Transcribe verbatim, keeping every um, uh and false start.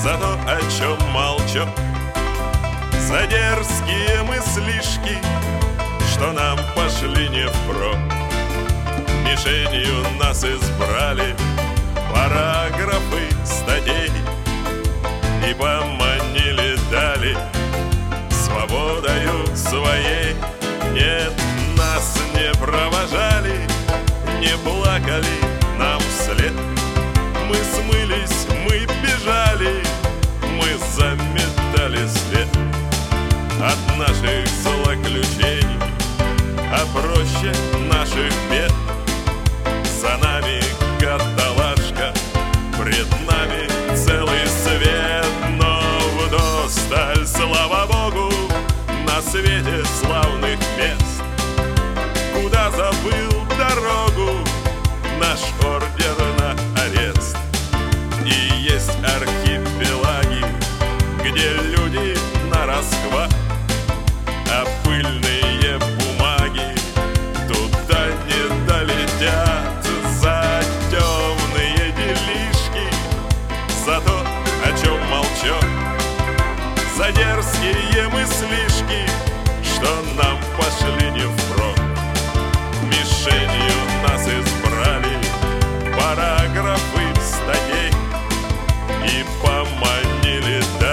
за то, о чем молчу, за дерзкие мыслишки, что нам пошли не впрок. Мишенью нас избрали параграфы статей и поманили дали свободою своей. Нет, нас не провожали, не плакали нам вслед. Мы смылись, мы бежали, мы заметали след от наших злоключений, а проще наших бед. За нами каталажка, пред нами целый свет, но вдосталь, слава Богу, на свете славных мест. Куда забыл дорогу наш ордер на арест. И есть архипелаги, где люди на расхват, а пыльные бумаги туда не долетят. За темные делишки, за то, о чем молчу, за дерзкие мыслишки, что нам пошли не впрок. Мишенью нас избрали параграфы статей и поманили дальше